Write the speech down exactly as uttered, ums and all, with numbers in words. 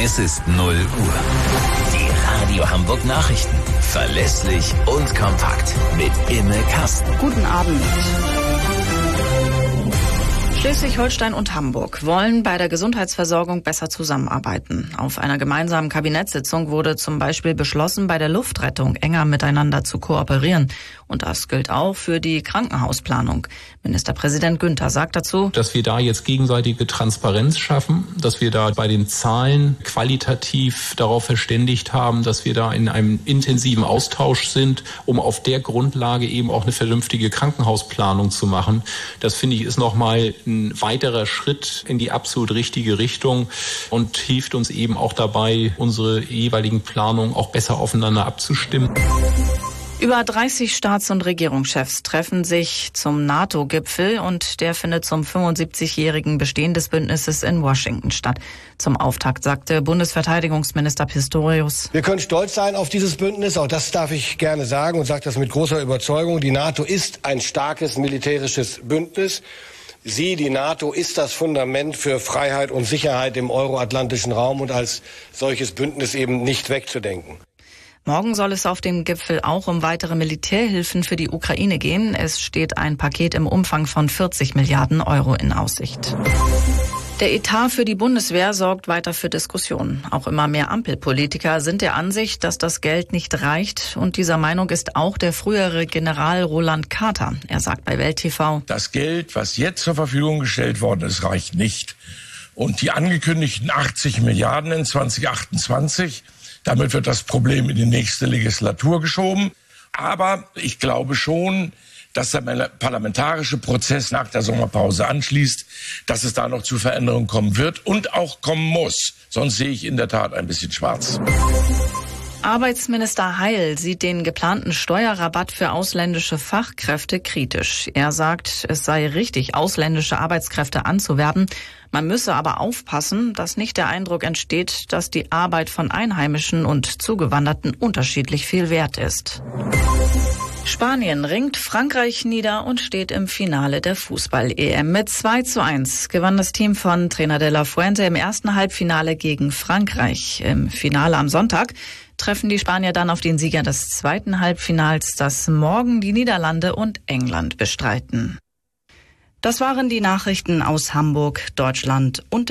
Es ist null Uhr. Die Radio Hamburg Nachrichten. Verlässlich und kompakt. Mit Imme Kasten. Guten Abend. Schleswig-Holstein und Hamburg wollen bei der Gesundheitsversorgung besser zusammenarbeiten. Auf einer gemeinsamen Kabinettssitzung wurde zum Beispiel beschlossen, bei der Luftrettung enger miteinander zu kooperieren. Und das gilt auch für die Krankenhausplanung. Ministerpräsident Günther sagt dazu, dass wir da jetzt gegenseitige Transparenz schaffen, dass wir da bei den Zahlen qualitativ darauf verständigt haben, dass wir da in einem intensiven Austausch sind, um auf der Grundlage eben auch eine vernünftige Krankenhausplanung zu machen. Das finde ich ist nochmal ein weiterer Schritt in die absolut richtige Richtung und hilft uns eben auch dabei, unsere jeweiligen Planungen auch besser aufeinander abzustimmen. Über dreißig Staats- und Regierungschefs treffen sich zum NATO-Gipfel und der findet zum fünfundsiebzigjährigen Bestehen des Bündnisses in Washington statt. Zum Auftakt sagte Bundesverteidigungsminister Pistorius: Wir können stolz sein auf dieses Bündnis, auch das darf ich gerne sagen und sage das mit großer Überzeugung. Die NATO ist ein starkes militärisches Bündnis. Sie, die NATO, ist das Fundament für Freiheit und Sicherheit im euroatlantischen Raum und als solches Bündnis eben nicht wegzudenken. Morgen soll es auf dem Gipfel auch um weitere Militärhilfen für die Ukraine gehen. Es steht ein Paket im Umfang von vierzig Milliarden Euro in Aussicht. Der Etat für die Bundeswehr sorgt weiter für Diskussionen. Auch immer mehr Ampelpolitiker sind der Ansicht, dass das Geld nicht reicht. Und dieser Meinung ist auch der frühere General Roland Carter. Er sagt bei Welt T V: Das Geld, was jetzt zur Verfügung gestellt worden ist, reicht nicht. Und die angekündigten achtzig Milliarden in zwanzig achtundzwanzig, damit wird das Problem in die nächste Legislatur geschoben. Aber ich glaube schon, dass der parlamentarische Prozess nach der Sommerpause anschließt, dass es da noch zu Veränderungen kommen wird und auch kommen muss. Sonst sehe ich in der Tat ein bisschen schwarz. Arbeitsminister Heil sieht den geplanten Steuerrabatt für ausländische Fachkräfte kritisch. Er sagt, es sei richtig, ausländische Arbeitskräfte anzuwerben. Man müsse aber aufpassen, dass nicht der Eindruck entsteht, dass die Arbeit von Einheimischen und Zugewanderten unterschiedlich viel wert ist. Spanien ringt Frankreich nieder und steht im Finale der Fußball-E M. Mit zwei zu eins gewann das Team von Trainer de la Fuente im ersten Halbfinale gegen Frankreich. Im Finale am Sonntag treffen die Spanier dann auf den Sieger des zweiten Halbfinals, das morgen die Niederlande und England bestreiten. Das waren die Nachrichten aus Hamburg, Deutschland und